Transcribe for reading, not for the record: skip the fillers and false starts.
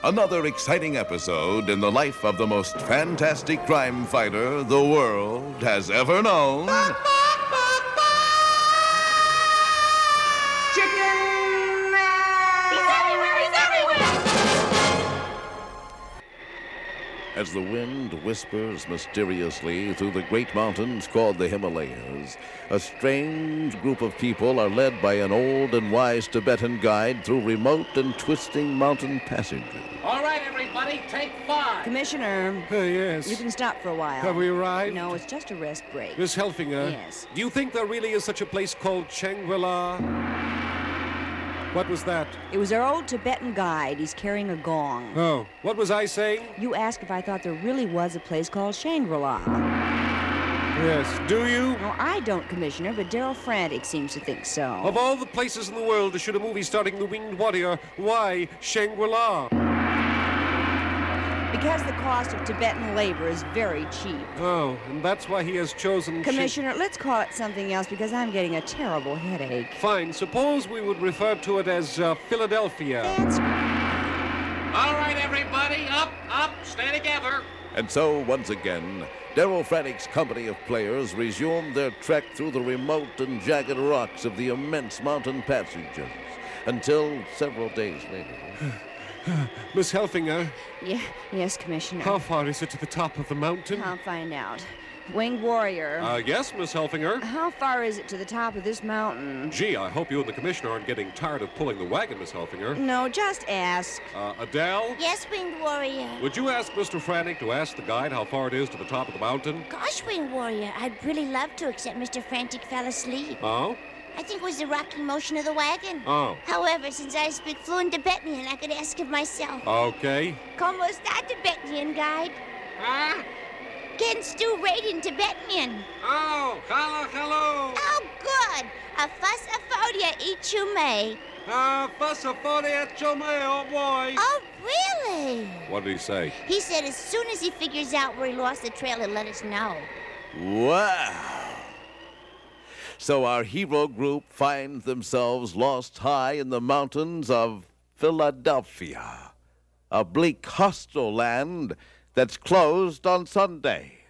Another exciting episode in the life of the most fantastic crime fighter the world has ever known. Chicken Man! He's everywhere! He's everywhere! As the wind whispers mysteriously through the great mountains called the Himalayas, a strange group of people are led by an old and wise Tibetan guide through remote and twisting mountain passages. All right, everybody, take 5. Commissioner, Yes. you can stop for a while. Have we arrived? No, it's just a rest break. Miss Helfinger? Yes. Do you think there really is such a place called Shangri-La? What was that? It was our old Tibetan guide. He's carrying a gong. Oh, what was I saying? You asked if I thought there really was a place called Shangri-La. Yes. Do you? No, I don't, Commissioner, but Daryl Frantic seems to think so. Of all the places in the world to shoot a movie starring the Winged Warrior, why Shangri-La? Because the cost of Tibetan labor is very cheap. Oh, and that's why he has chosen... Commissioner, let's call it something else because I'm getting a terrible headache. Fine. Suppose we would refer to it as Philadelphia. That's All right, everybody, up, stay together. And so, once again, Daryl Frantic's company of players resumed their trek through the remote and jagged rocks of the immense mountain passages until several days later. Miss Helfinger, Yes, Commissioner. how far is it to the top of the mountain? I'll find out. Winged Warrior. Yes, Miss Helfinger. How far is it to the top of this mountain? Gee, I hope you and the commissioner aren't getting tired of pulling the wagon, Miss Helfinger. No, just ask. Adele? Yes, Winged Warrior. Would you ask Mr. Frantic to ask the guide how far it is to the top of the mountain? Gosh, Winged Warrior, I'd really love to, except Mr. Frantic fell asleep. Oh? I think it was the rocking motion of the wagon. Oh. However, since I speak fluent Tibetan, I could ask him myself. Okay. Como está, Tibetan guide? Huh? Can Stu rate in Tibetan? Oh, hello. Oh, good. A fuss aphodia eat you may. Oh, boy. Oh, really? What did he say? He said as soon as he figures out where he lost the trail, he'll let us know. Wow! So our hero group finds themselves lost high in the mountains of Philadelphia, a bleak, hostile land that's closed on Sunday.